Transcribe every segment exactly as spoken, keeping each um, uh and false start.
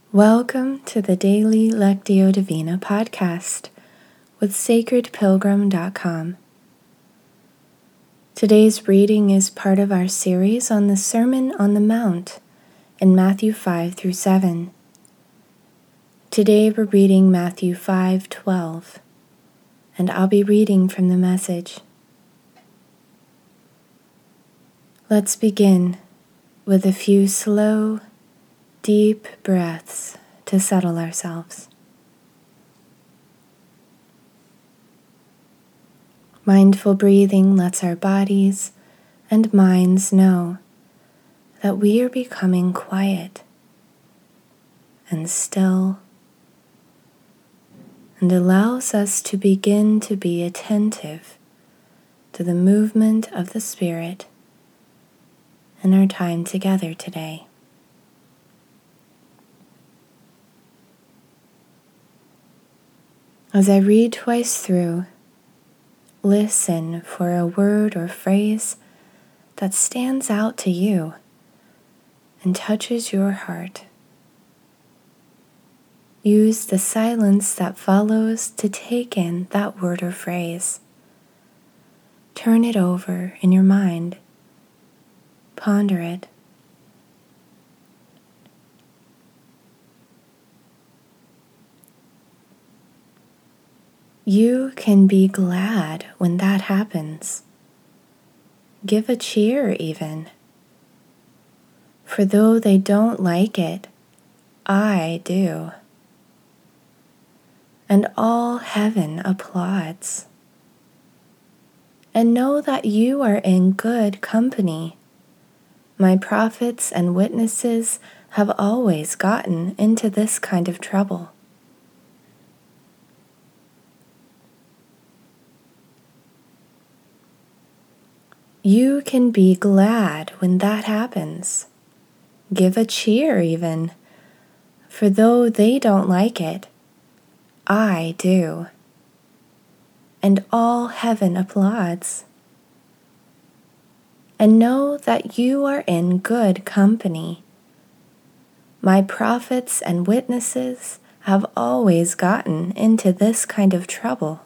Welcome to the Daily Lectio Divina podcast with sacred pilgrim dot com. Today's reading is part of our series on the Sermon on the Mount in Matthew five through seven. Today we're reading Matthew five twelve, and I'll be reading from the Message. Let's begin with a few slow, deep breaths to settle ourselves. Mindful breathing lets our bodies and minds know that we are becoming quiet and still, and allows us to begin to be attentive to the movement of the Spirit in our time together today. As I read twice through, listen for a word or phrase that stands out to you and touches your heart. Use the silence that follows to take in that word or phrase. Turn it over in your mind. Ponder it. You can be glad when that happens. Give a cheer even. For though they don't like it, I do. And all heaven applauds. And know that you are in good company. My prophets and witnesses have always gotten into this kind of trouble. You can be glad when that happens. Give a cheer even, for though they don't like it, I do. And all heaven applauds. And know that you are in good company. My prophets and witnesses have always gotten into this kind of trouble.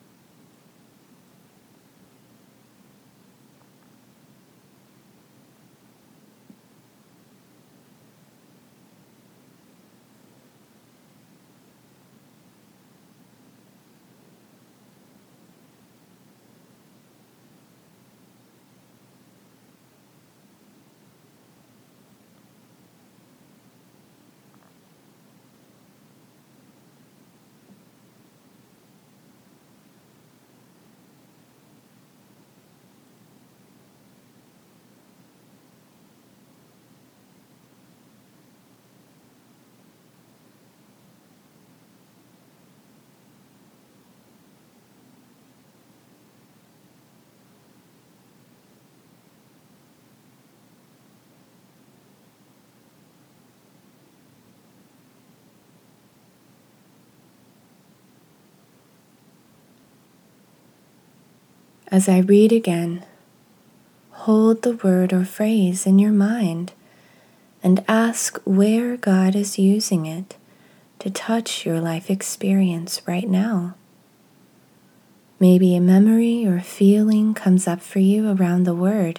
As I read again, hold the word or phrase in your mind and ask where God is using it to touch your life experience right now. Maybe a memory or feeling comes up for you around the word.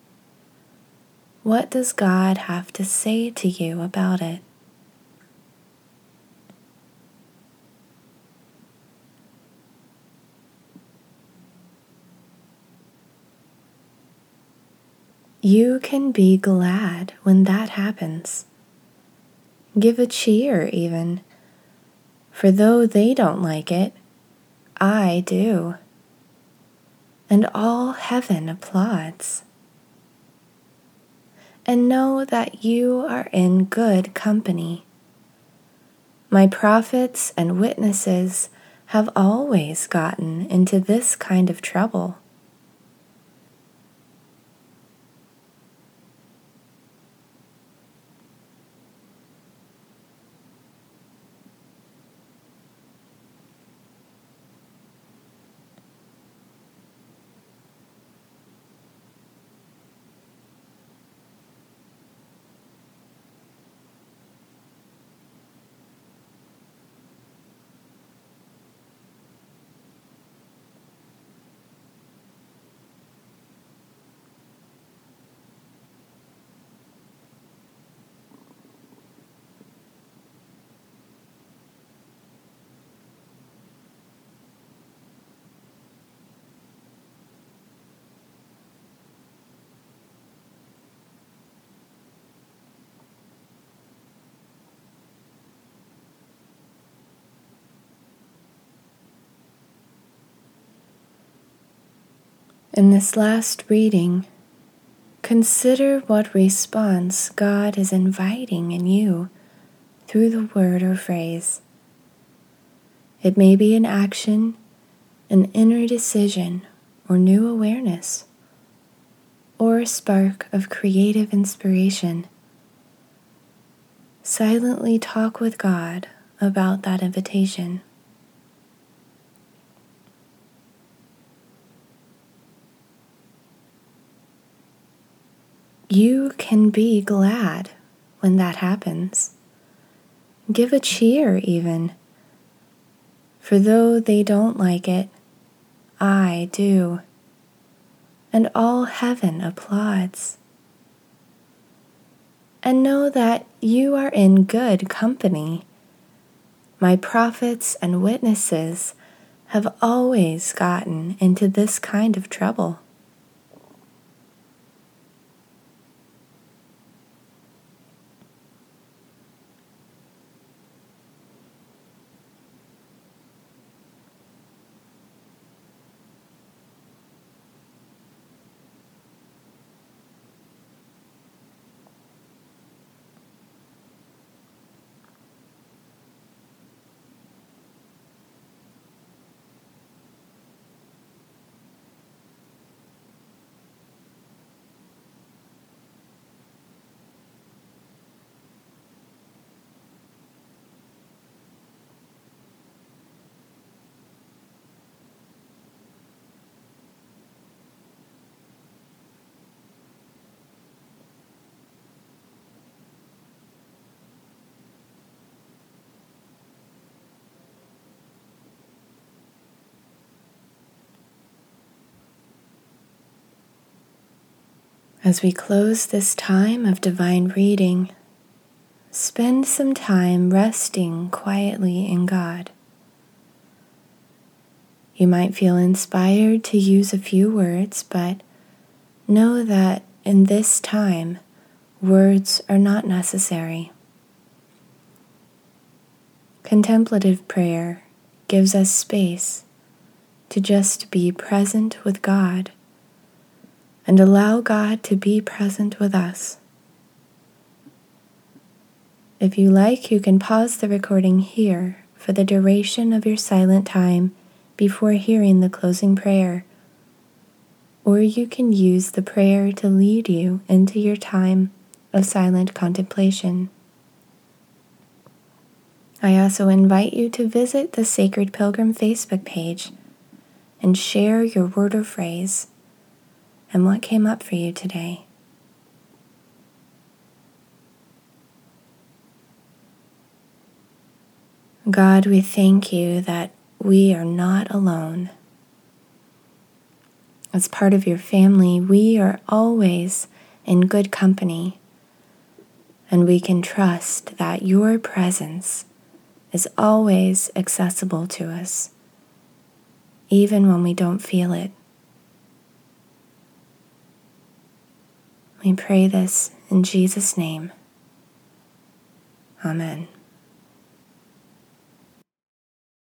What does God have to say to you about it? You can be glad when that happens. Give a cheer even, for though they don't like it, I do. And all heaven applauds. And know that you are in good company. My prophets and witnesses have always gotten into this kind of trouble. In this last reading, consider what response God is inviting in you through the word or phrase. It may be an action, an inner decision, or new awareness, or a spark of creative inspiration. Silently talk with God about that invitation. You can be glad when that happens. Give a cheer even. For though they don't like it, I do. And all heaven applauds. And know that you are in good company. My prophets and witnesses have always gotten into this kind of trouble. As we close this time of divine reading, spend some time resting quietly in God. You might feel inspired to use a few words, but know that in this time, words are not necessary. Contemplative prayer gives us space to just be present with God and allow God to be present with us. If you like, you can pause the recording here for the duration of your silent time before hearing the closing prayer, or you can use the prayer to lead you into your time of silent contemplation. I also invite you to visit the Sacred Pilgrim Facebook page and share your word or phrase and what came up for you today. God, we thank you that we are not alone. As part of your family, we are always in good company, and we can trust that your presence is always accessible to us, even when we don't feel it. We pray this in Jesus' name. Amen.